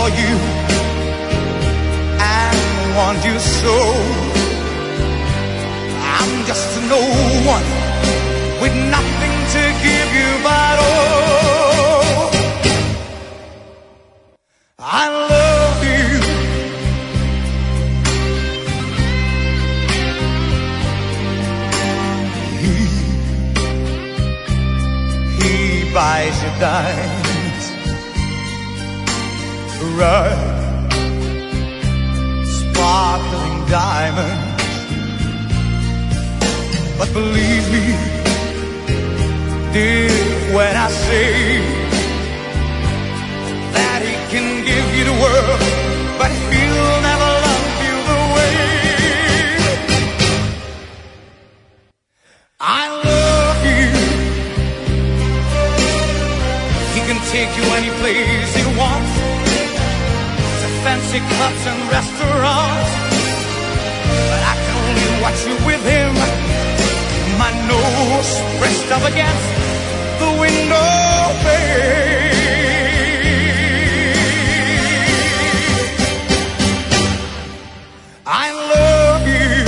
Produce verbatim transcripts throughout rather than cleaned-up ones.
for you and want you so. I'm just no one with nothing to give you but oh, I love you. He, he buys you dimes, right, sparkling diamonds. But believe me, dear, when I say that he can give you the world, but he'll never love you the way I love you. He can take you any place he wants, to fancy clubs and restaurants, but I can only watch you with him, my nose pressed up against the window pane. I love you.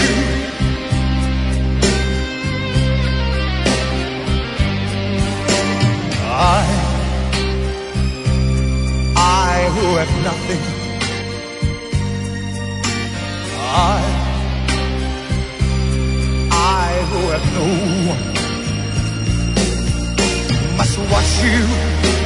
I, I who have nothing, I I who have no one must watch you